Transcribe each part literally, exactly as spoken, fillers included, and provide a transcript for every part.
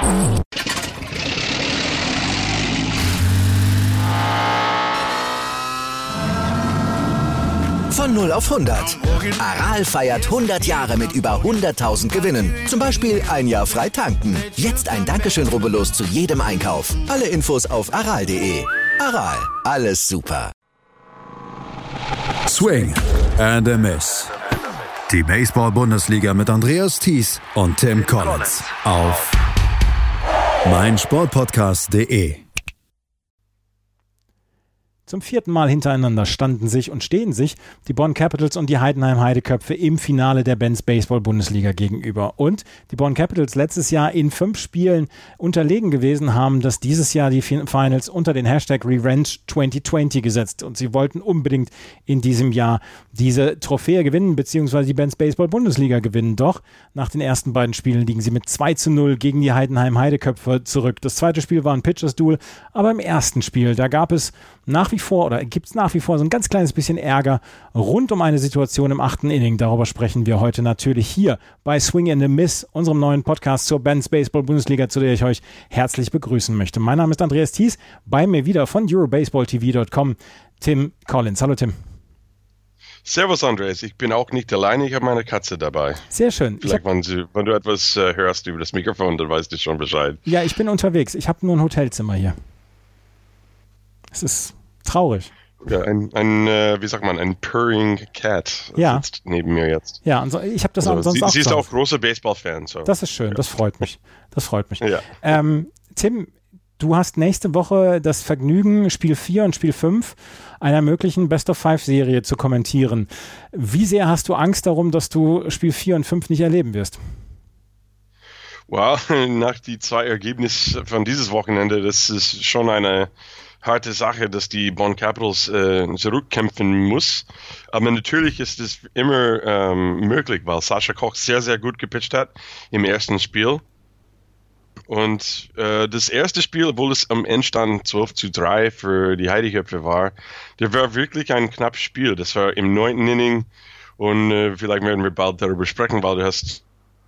Von null auf hundert. Aral feiert hundert Jahre mit über hunderttausend Gewinnen. Zum Beispiel ein Jahr frei tanken. Jetzt ein Dankeschön, rubbellos zu jedem Einkauf. Alle Infos auf aral punkt de. Aral, alles super. Swing and a Miss. Die Baseball-Bundesliga mit Andreas Thies und Tim Collins auf meinsportpodcast punkt de. Zum vierten Mal hintereinander standen sich und stehen sich die Bonn Capitals und die Heidenheim Heideköpfe im Finale der Benz Baseball-Bundesliga gegenüber. Und die Bonn Capitals letztes Jahr in fünf Spielen unterlegen gewesen, haben das dieses Jahr die Finals unter den Hashtag Revenge zwanzig zwanzig gesetzt. Und sie wollten unbedingt in diesem Jahr diese Trophäe gewinnen, beziehungsweise die Benz Baseball-Bundesliga gewinnen. Doch nach den ersten beiden Spielen liegen sie mit zwei zu null gegen die Heidenheim Heideköpfe zurück. Das zweite Spiel war ein Pitchers-Duel, aber im ersten Spiel, da gab es nach wie vor oder gibt es nach wie vor so ein ganz kleines bisschen Ärger rund um eine Situation im achten Inning. Darüber sprechen wir heute natürlich hier bei Swing and a Miss, unserem neuen Podcast zur Benz Baseball Bundesliga, zu der ich euch herzlich begrüßen möchte. Mein Name ist Andreas Thies, bei mir wieder von Eurobaseball T V Punkt com Tim Collins. Hallo Tim. Servus Andreas, ich bin auch nicht alleine, ich habe meine Katze dabei. Sehr schön. Vielleicht, hab, wenn, du, wenn du etwas äh, hörst über das Mikrofon, dann weißt du schon Bescheid. Ja, ich bin unterwegs. Ich habe nur ein Hotelzimmer hier. Es ist traurig. Ja, ein, ein äh, wie sagt man, ein purring Cat ja. sitzt neben mir jetzt. Ja, und so, ich habe das also, sonst sie, auch Sie ist sonst. auch großer Baseball-Fan. So. Das ist schön, ja. Das freut mich. Das freut mich. Ja. Ähm, Tim, du hast nächste Woche das Vergnügen, Spiel vier und Spiel fünf einer möglichen Best-of-Five-Serie zu kommentieren. Wie sehr hast du Angst darum, dass du Spiel vier und fünf nicht erleben wirst? Wow, nach die zwei Ergebnisse von dieses Wochenende, das ist schon eine harte Sache, dass die Bonn Capitals äh, zurückkämpfen muss. Aber natürlich ist es immer ähm, möglich, weil Sascha Koch sehr, sehr gut gepitcht hat im ersten Spiel. Und äh, das erste Spiel, obwohl es am Endstand zwölf zu drei für die Heideköpfe war, der war wirklich ein knappes Spiel. Das war im neunten Inning und äh, vielleicht werden wir bald darüber sprechen, weil du hast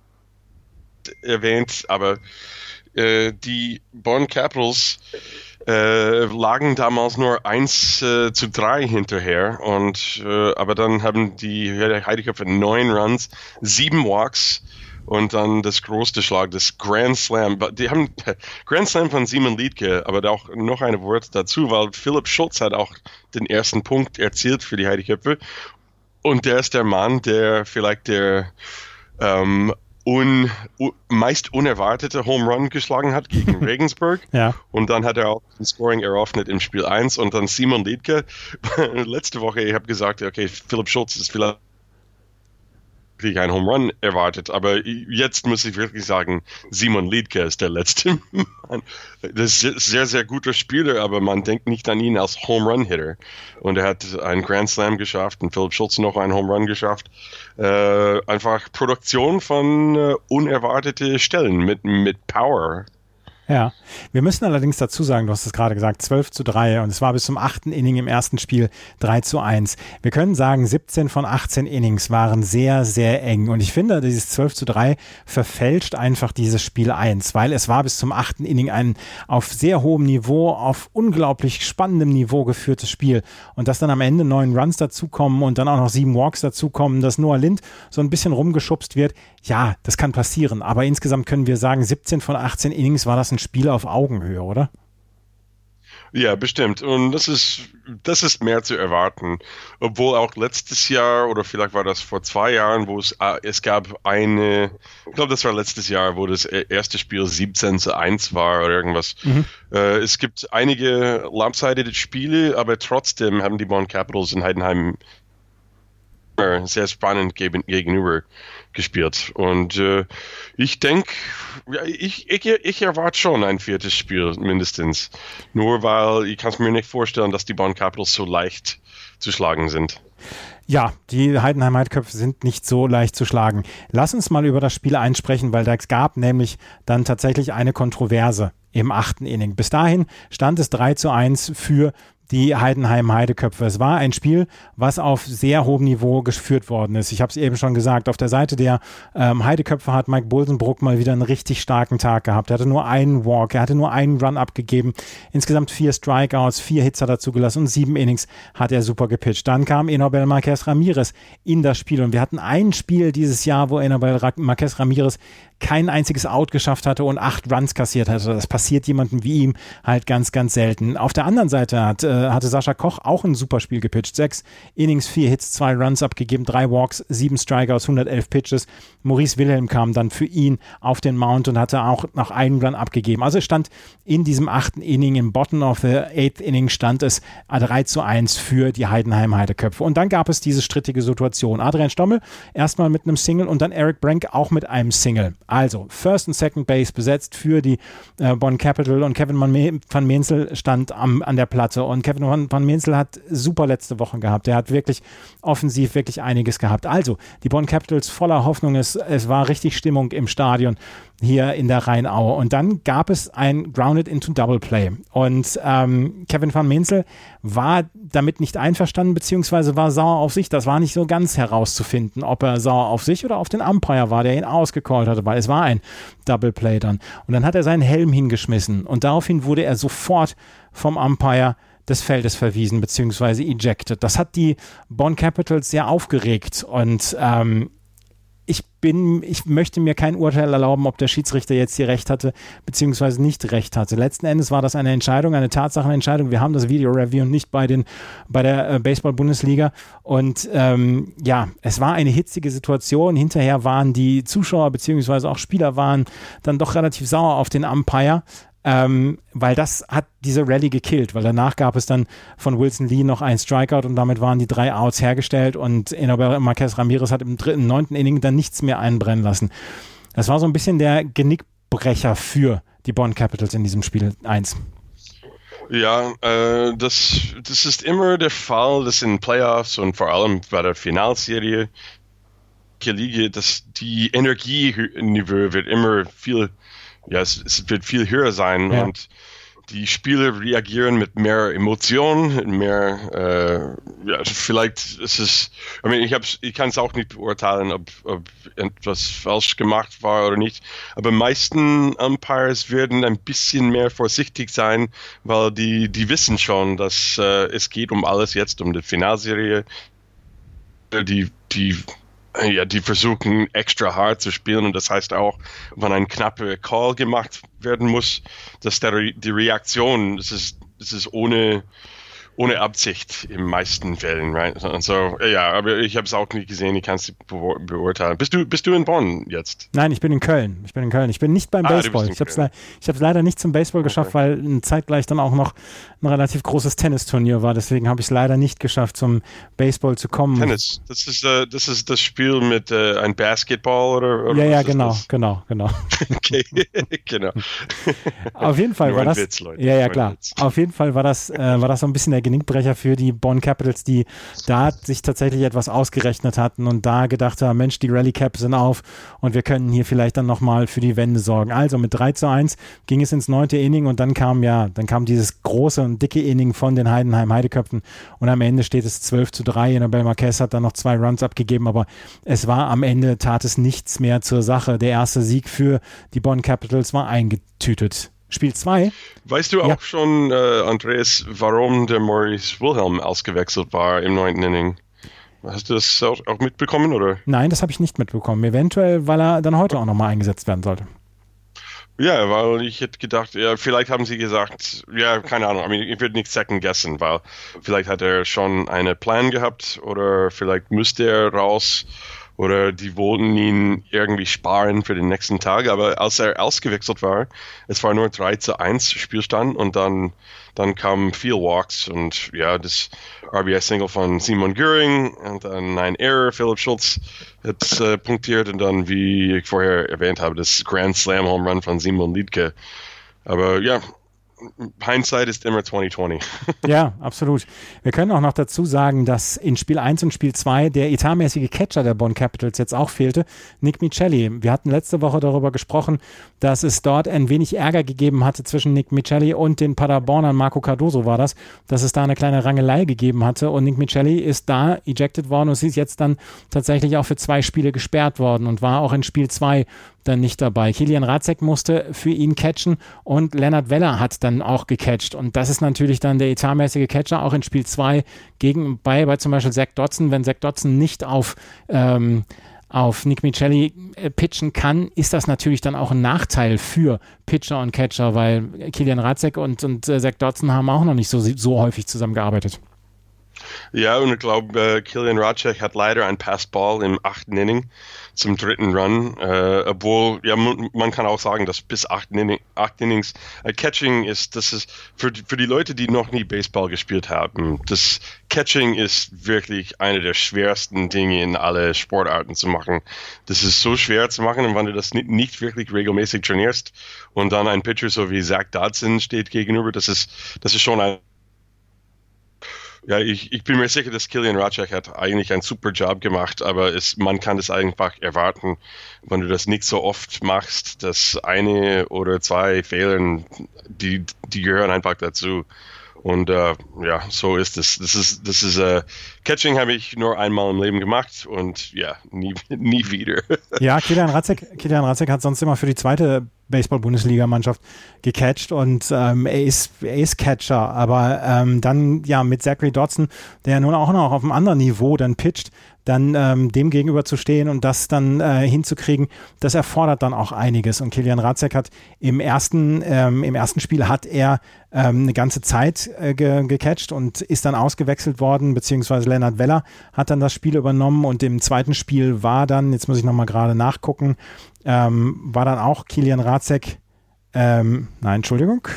erwähnt, aber äh, die Bonn Capitals Äh, lagen damals nur eins äh, zu drei hinterher und äh, aber dann haben die Heideköpfe neun Runs, sieben Walks und dann das größte Schlag, das Grand Slam. Die haben Grand Slam von Simon Liedtke, aber auch noch ein Wort dazu, weil Philipp Schultz hat auch den ersten Punkt erzielt für die Heideköpfe und der ist der Mann, der vielleicht der ähm, Un, un, meist unerwartete Home Run geschlagen hat gegen Regensburg. Ja. Und dann hat er auch den Scoring eröffnet im Spiel eins und dann Simon Liedtke. Letzte Woche, ich habe gesagt, okay, Philipp Schultz ist vielleicht ein Home Run erwartet, aber jetzt muss ich wirklich sagen, Simon Liedtke ist der letzte Mann. Das ist ein sehr, sehr guter Spieler, aber man denkt nicht an ihn als Home Run Hitter. Und er hat einen Grand Slam geschafft und Philipp Schultz noch einen Home Run geschafft. Äh, einfach Produktion von äh, unerwartete Stellen mit, mit Power. Ja, wir müssen allerdings dazu sagen, du hast es gerade gesagt, zwölf zu drei und es war bis zum achten Inning im ersten Spiel drei zu eins. Wir können sagen, siebzehn von achtzehn Innings waren sehr, sehr eng und ich finde, dieses zwölf zu drei verfälscht einfach dieses Spiel eins, weil es war bis zum achten Inning ein auf sehr hohem Niveau, auf unglaublich spannendem Niveau geführtes Spiel und dass dann am Ende neun Runs dazukommen und dann auch noch sieben Walks dazukommen, dass Noah Lind so ein bisschen rumgeschubst wird, ja, das kann passieren, aber insgesamt können wir sagen, siebzehn von achtzehn Innings war das ein Spiel auf Augenhöhe, oder? Ja, bestimmt. Und das ist, das ist mehr zu erwarten. Obwohl auch letztes Jahr, oder vielleicht war das vor zwei Jahren, wo es, es gab eine, ich glaube, das war letztes Jahr, wo das erste Spiel siebzehn zu eins war oder irgendwas. Mhm. Äh, es gibt einige lopsided Spiele, aber trotzdem haben die Bonn Capitals in Heidenheim sehr spannend gegen, gegenüber gespielt. Und äh, ich denke, ich, ich, ich erwarte schon ein viertes Spiel mindestens. Nur weil ich kann es mir nicht vorstellen, dass die Bonn Capitals so leicht zu schlagen sind. Ja, die Heidenheim Heideköpfe sind nicht so leicht zu schlagen. Lass uns mal über das Spiel eins sprechen, weil da gab nämlich dann tatsächlich eine Kontroverse im achten Inning. Bis dahin stand es drei zu eins für die Heidenheim Heideköpfe. Es war ein Spiel, was auf sehr hohem Niveau geführt worden ist. Ich habe es eben schon gesagt, auf der Seite der ähm, Heideköpfe hat Mike Bulsenbrook mal wieder einen richtig starken Tag gehabt. Er hatte nur einen Walk, er hatte nur einen Run abgegeben, insgesamt vier Strikeouts, vier Hits hat er zugelassen und sieben Innings hat er super gepitcht. Dann kam Enobel Marquez Ramirez in das Spiel und wir hatten ein Spiel dieses Jahr, wo Enobel Marquez Ramirez kein einziges Out geschafft hatte und acht Runs kassiert hatte. Das passiert jemandem wie ihm halt ganz, ganz selten. Auf der anderen Seite hat, äh, hatte Sascha Koch auch ein super Spiel gepitcht. Sechs Innings, vier Hits, zwei Runs abgegeben, drei Walks, sieben Strikeouts, hundertelf Pitches. Maurice Wilhelm kam dann für ihn auf den Mount und hatte auch noch einen Run abgegeben. Also es stand in diesem achten Inning, im Bottom of the eighth Inning stand es drei zu eins für die Heidenheim Heideköpfe. Und dann gab es diese strittige Situation. Adrian Stommel erstmal mit einem Single und dann Eric Brank auch mit einem Single. Also First und Second Base besetzt für die äh, Bonn Capital und Kevin van Meenzel stand am, an der Platte und Kevin van, van Meenzel hat super letzte Wochen gehabt. Er hat wirklich offensiv wirklich einiges gehabt. Also die Bonn Capitals voller Hoffnung, es, es war richtig Stimmung im Stadion hier in der Rheinaue. Und dann gab es ein Grounded into Double Play. Und ähm, Kevin van Meenzel war damit nicht einverstanden, beziehungsweise war sauer auf sich. Das war nicht so ganz herauszufinden, ob er sauer auf sich oder auf den Umpire war, der ihn ausgecallt hatte, weil es war ein Double Play dann. Und dann hat er seinen Helm hingeschmissen und daraufhin wurde er sofort vom Umpire des Feldes verwiesen, beziehungsweise ejected. Das hat die Bonn Capitals sehr aufgeregt und ähm, Ich bin, ich möchte mir kein Urteil erlauben, ob der Schiedsrichter jetzt hier recht hatte, beziehungsweise nicht recht hatte. Letzten Endes war das eine Entscheidung, eine Tatsachenentscheidung. Wir haben das Video-Review nicht bei den, bei der äh, Baseball-Bundesliga und ähm, ja, es war eine hitzige Situation. Hinterher waren die Zuschauer, beziehungsweise auch Spieler waren dann doch relativ sauer auf den Umpire. Ähm, weil das hat diese Rallye gekillt, weil danach gab es dann von Wilson Lee noch ein Strikeout und damit waren die drei Outs hergestellt und Enobel Marquez Ramirez hat im dritten, neunten Inning dann nichts mehr einbrennen lassen. Das war so ein bisschen der Genickbrecher für die Bonn Capitals in diesem Spiel eins. Ja, äh, das, das ist immer der Fall, dass in Playoffs und vor allem bei der Finalserie die Liga, dass die Energieniveau wird immer viel Ja, es, es wird viel höher sein ja. Und die Spieler reagieren mit mehr Emotionen, mehr, äh, ja, vielleicht ist es, I mean, ich, hab's, ich kann es auch nicht beurteilen, ob, ob etwas falsch gemacht war oder nicht, aber meisten Umpires werden ein bisschen mehr vorsichtig sein, weil die, die wissen schon, dass äh, es geht um alles jetzt, um die Finalserie, die, die Ja, die versuchen extra hart zu spielen und das heißt auch, wenn ein knapper Call gemacht werden muss, dass der, die Reaktion, das ist, das ist ohne, ohne Absicht in meisten Fällen, right? Und so, ja, aber ich habe es auch nicht gesehen, ich kann es beur- beurteilen. Bist du, bist du in Bonn jetzt? Nein, ich bin in Köln. Ich bin in Köln. Ich bin nicht beim ah, Baseball. Ich habe es le- ich hab's leider nicht zum Baseball geschafft, okay. Weil zeitgleich dann auch noch ein relativ großes Tennisturnier war. Deswegen habe ich es leider nicht geschafft, zum Baseball zu kommen. Tennis, das ist, uh, das, ist das Spiel mit uh, ein Basketball oder, oder ja, ja, genau, genau, genau, okay, genau. Auf jeden Fall war das. Witz, Leute. Ja, ja, klar. Auf jeden Fall war das, äh, war das so ein bisschen der Genickbrecher für die Bonn Capitals, die da sich tatsächlich etwas ausgerechnet hatten und da gedacht haben, Mensch, die Rally Caps sind auf und wir können hier vielleicht dann nochmal für die Wende sorgen. Also mit drei zu eins ging es ins neunte Inning und dann kam ja, dann kam dieses große und dicke Inning von den Heidenheim Heideköpfen und am Ende steht es zwölf zu drei. Enobel Marquez hat dann noch zwei Runs abgegeben, aber es war am Ende, tat es nichts mehr zur Sache. Der erste Sieg für die Bonn Capitals war eingetütet. Spiel zwei. Weißt du auch ja. schon, äh, Andreas, warum der Maurice Wilhelm ausgewechselt war im neunten Inning? Hast du das auch, auch mitbekommen, oder? Nein, das habe ich nicht mitbekommen. Eventuell, weil er dann heute auch nochmal eingesetzt werden sollte. Ja, weil ich hätte gedacht, ja, vielleicht haben sie gesagt, ja, keine Ahnung, I mean, ich würde nicht second guessen, weil vielleicht hat er schon einen Plan gehabt oder vielleicht müsste er raus. Oder die wollten ihn irgendwie sparen für den nächsten Tag. Aber als er ausgewechselt war, es war nur drei zu eins Spielstand und dann, dann kamen viel Walks und ja, das R B I-Single von Simon Göring und dann ein Error. Philipp Schultz hat äh, punktiert und dann, wie ich vorher erwähnt habe, das Grand Slam Home Run von Simon Liedke. Aber ja, Hindsight ist immer zwanzig zwanzig. Ja, absolut. Wir können auch noch dazu sagen, dass in Spiel eins und Spiel zwei der etatmäßige Catcher der Bonn Capitals jetzt auch fehlte, Nick Michelli. Wir hatten letzte Woche darüber gesprochen, dass es dort ein wenig Ärger gegeben hatte zwischen Nick Michelli und den Paderbornern, Marco Cardoso war das, dass es da eine kleine Rangelei gegeben hatte und Nick Michelli ist da ejected worden und sie ist jetzt dann tatsächlich auch für zwei Spiele gesperrt worden und war auch in Spiel zwei dann nicht dabei. Kilian Racek musste für ihn catchen und Lennart Weller hat dann auch gecatcht und das ist natürlich dann der etatmäßige Catcher auch in Spiel zwei gegen bei, bei zum Beispiel Zach Dodson. Wenn Zach Dodson nicht auf ähm, auf Nick Michelli äh, pitchen kann, ist das natürlich dann auch ein Nachteil für Pitcher und Catcher, weil Kilian Racek und, und äh, Zach Dodson haben auch noch nicht so, so häufig zusammengearbeitet. Ja, und ich glaube, äh, Kilian Racek hat leider ein Passball im achten Inning zum dritten Run, äh, obwohl, ja, man, man kann auch sagen, dass bis acht, Inning, acht Innings äh, Catching ist, das ist für, für die Leute, die noch nie Baseball gespielt haben, das Catching ist wirklich eine der schwersten Dinge in alle Sportarten zu machen. Das ist so schwer zu machen, und wenn du das nicht, nicht wirklich regelmäßig trainierst und dann ein Pitcher so wie Zach Dodson steht gegenüber, das ist, das ist schon ein Ja, ich, ich bin mir sicher, dass Kilian Racek hat eigentlich einen super Job gemacht, aber es, man kann es einfach erwarten, wenn du das nicht so oft machst, dass eine oder zwei Fehler, die, die gehören einfach dazu. Und äh, ja, so ist es. Das ist, das ist äh, Catching habe ich nur einmal im Leben gemacht und ja, nie, nie wieder. Ja, Kilian Racek, Kilian Racek hat sonst immer für die zweite Baseball-Bundesliga-Mannschaft gecatcht und ähm, er ist er ist Catcher, aber ähm, dann ja mit Zachary Dodson, der nun auch noch auf einem anderen Niveau dann pitcht, dann ähm, dem gegenüber zu stehen und das dann äh, hinzukriegen, das erfordert dann auch einiges. Und Kilian Racek hat im ersten ähm, im ersten Spiel hat er ähm, eine ganze Zeit äh, ge- gecatcht und ist dann ausgewechselt worden, beziehungsweise Lennart Weller hat dann das Spiel übernommen und im zweiten Spiel war dann, jetzt muss ich nochmal gerade nachgucken, ähm, war dann auch Kilian Racek, ähm, nein, Entschuldigung,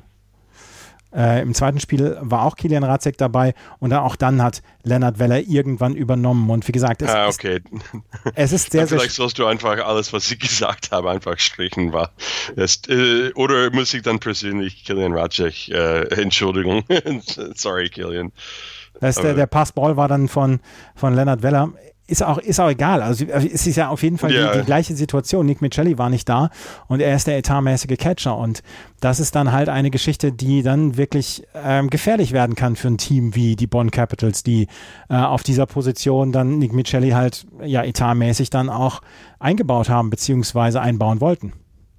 Äh, im zweiten Spiel war auch Kilian Racek dabei und dann auch dann hat Lennart Weller irgendwann übernommen und wie gesagt, es, ah, okay. ist, es ist sehr, ja, vielleicht sehr... sollst du einfach alles, was ich gesagt habe, einfach strichen. War. Das, äh, oder muss ich dann persönlich Kilian Racek, äh, Entschuldigung, sorry Kilian. Das der, der Passball war dann von, von Lennart Weller. Ist auch, ist auch egal. Also es ist ja auf jeden Fall yeah. die, die gleiche Situation. Nick Michelli war nicht da und er ist der etatmäßige Catcher und das ist dann halt eine Geschichte, die dann wirklich ähm, gefährlich werden kann für ein Team wie die Bonn Capitals, die äh, auf dieser Position dann Nick Michelli halt ja etatmäßig dann auch eingebaut haben beziehungsweise einbauen wollten.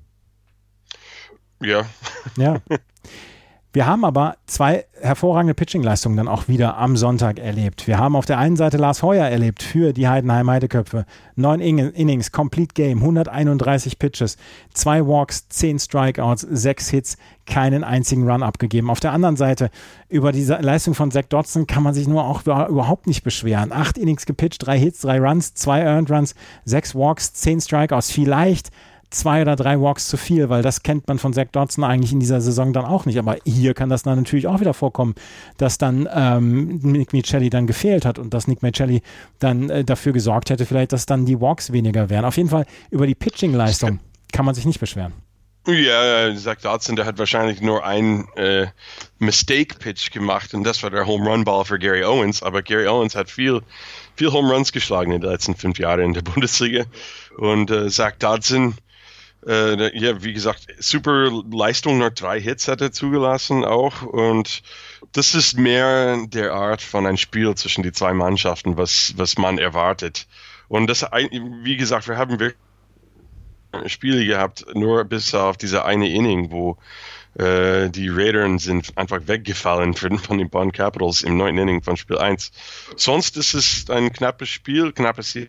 Ja. Ja. Wir haben aber zwei hervorragende Pitching-Leistungen dann auch wieder am Sonntag erlebt. Wir haben auf der einen Seite Lars Heuer erlebt für die Heidenheim Heideköpfe. Neun Innings, Complete Game, hunderteinunddreißig Pitches, zwei Walks, zehn Strikeouts, sechs Hits, keinen einzigen Run abgegeben. Auf der anderen Seite, über diese Leistung von Zach Dodson kann man sich nur auch überhaupt nicht beschweren. Acht Innings gepitcht, drei Hits, drei Runs, zwei Earned Runs, sechs Walks, zehn Strikeouts. Vielleicht zwei oder drei Walks zu viel, weil das kennt man von Zach Dodson eigentlich in dieser Saison dann auch nicht. Aber hier kann das dann natürlich auch wieder vorkommen, dass dann ähm, Nick Michelli dann gefehlt hat und dass Nick Michelli dann äh, dafür gesorgt hätte, vielleicht, dass dann die Walks weniger wären. Auf jeden Fall über die Pitching-Leistung kann man sich nicht beschweren. Ja, Zach Dodson, der hat wahrscheinlich nur ein äh, Mistake-Pitch gemacht und das war der Home-Run-Ball für Gary Owens, aber Gary Owens hat viel, viel Home-Runs geschlagen in den letzten fünf Jahren in der Bundesliga und äh, Zach Dodson, äh, ja, wie gesagt, super Leistung, nur drei Hits hat er zugelassen auch und das ist mehr der Art von ein Spiel zwischen die zwei Mannschaften, was, was man erwartet. Und das, wie gesagt, wir haben wirklich Spiele gehabt, nur bis auf diese eine Inning, wo äh, die Raiders sind einfach weggefallen von, von den Bonn Capitals im neunten Inning von Spiel eins. Sonst ist es ein knappes Spiel, knappes Spiel.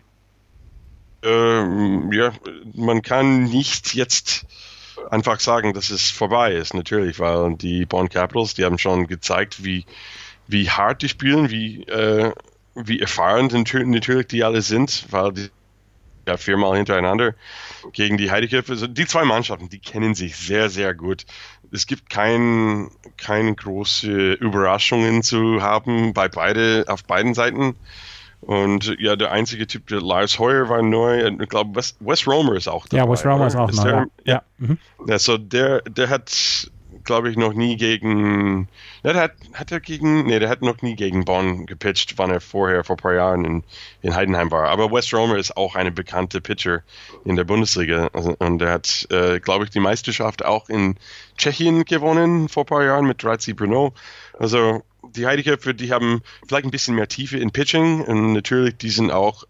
Äh, ja, man kann nicht jetzt einfach sagen, dass es vorbei ist, natürlich, weil die Bonn Capitals, die haben schon gezeigt, wie, wie hart die spielen, wie, äh, wie erfahren natürlich die alle sind, weil die ja viermal hintereinander gegen die Heideköpfe. Also die zwei Mannschaften, die kennen sich sehr, sehr gut. Es gibt kein, keine große Überraschungen zu haben bei beide, auf beiden Seiten. Und ja, der einzige Typ, der Lars Heuer war neu. Ich glaube, Wes, Wes Romer ist auch dabei. Ja, Wes Romer ist auch ist neu. Der, ja. Ja. Mhm. ja, so der, der hat glaube ich, noch nie gegen, ja, der hat, hat er gegen, nee, der hat noch nie gegen Bonn gepitcht, wann er vorher, vor ein paar Jahren in, in Heidenheim war. Aber Wes Romer ist auch eine bekannte Pitcher in der Bundesliga. Also, und er hat, äh, glaube ich, die Meisterschaft auch in Tschechien gewonnen vor ein paar Jahren mit Dreizi Brno. Also die Heideköpfe, die haben vielleicht ein bisschen mehr Tiefe in Pitching und natürlich, die sind auch,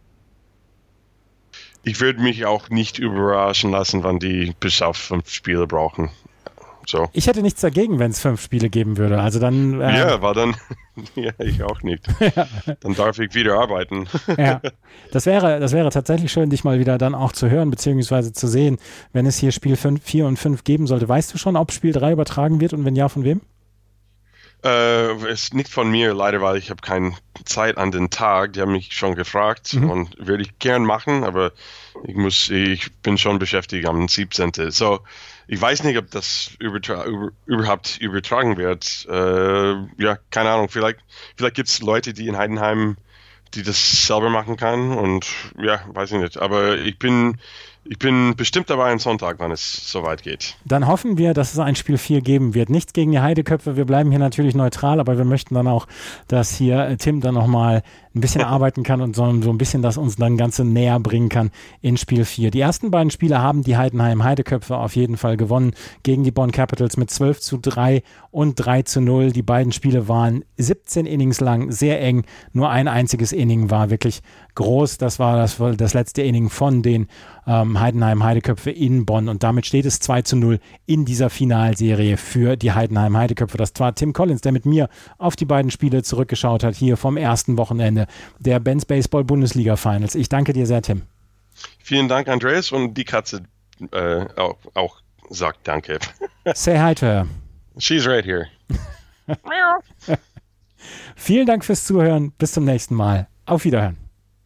ich würde mich auch nicht überraschen lassen, wann die bis auf fünf Spiele brauchen. So. Ich hätte nichts dagegen, wenn es fünf Spiele geben würde. Also dann. Äh, ja, war dann. Ja, ich auch nicht. Ja. Dann darf ich wieder arbeiten. Ja, das wäre, das wäre tatsächlich schön, dich mal wieder dann auch zu hören, beziehungsweise zu sehen, wenn es hier Spiel fünf, vier und fünf geben sollte. Weißt du schon, ob Spiel drei übertragen wird und wenn ja, von wem? Äh, ist nicht von mir, leider, weil ich habe keine Zeit an den Tag. Die haben mich schon gefragt mhm. und würde ich gern machen, aber ich muss, ich bin schon beschäftigt am siebzehnten So, ich weiß nicht, ob das übertra- über, überhaupt übertragen wird. Äh, ja, keine Ahnung. Vielleicht, vielleicht gibt es Leute, die in Heidenheim, die das selber machen kann und ja, weiß ich nicht. Aber ich bin Ich bin bestimmt dabei am Sonntag, wann es soweit geht. Dann hoffen wir, dass es ein Spiel vier geben wird. Nichts gegen die Heideköpfe, wir bleiben hier natürlich neutral, aber wir möchten dann auch, dass hier Tim dann nochmal ein bisschen arbeiten kann und so, so ein bisschen das uns dann Ganze näher bringen kann in Spiel vier. Die ersten beiden Spiele haben die Heidenheim Heideköpfe auf jeden Fall gewonnen gegen die Bonn Capitals mit zwölf zu drei und drei zu null. Die beiden Spiele waren siebzehn Innings lang, sehr eng. Nur ein einziges Inning war wirklich groß. Das war das, das letzte Inning von den ähm, Heidenheim Heideköpfe in Bonn und damit steht es zwei zu null in dieser Finalserie für die Heidenheim Heideköpfe. Das war Tim Collins, der mit mir auf die beiden Spiele zurückgeschaut hat, hier vom ersten Wochenende der Ben's Baseball Bundesliga Finals. Ich danke dir sehr, Tim. Vielen Dank, Andreas, und die Katze äh, auch, auch sagt danke. Say hi to her. She's right here. Vielen Dank fürs Zuhören. Bis zum nächsten Mal. Auf Wiederhören.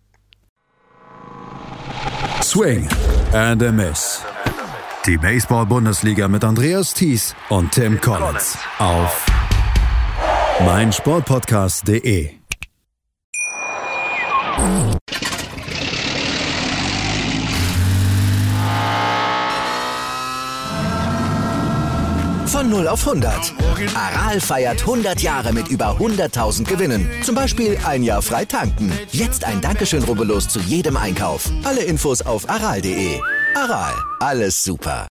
Swing and a Miss. Die Baseball-Bundesliga mit Andreas Thies und Tim Collins auf meinsportpodcast punkt de. Von null auf hundert. Aral feiert hundert Jahre mit über hunderttausend Gewinnen. Zum Beispiel ein Jahr frei tanken. Jetzt ein Dankeschön, rubbellos zu jedem Einkauf. Alle Infos auf aral punkt de. Aral, alles super.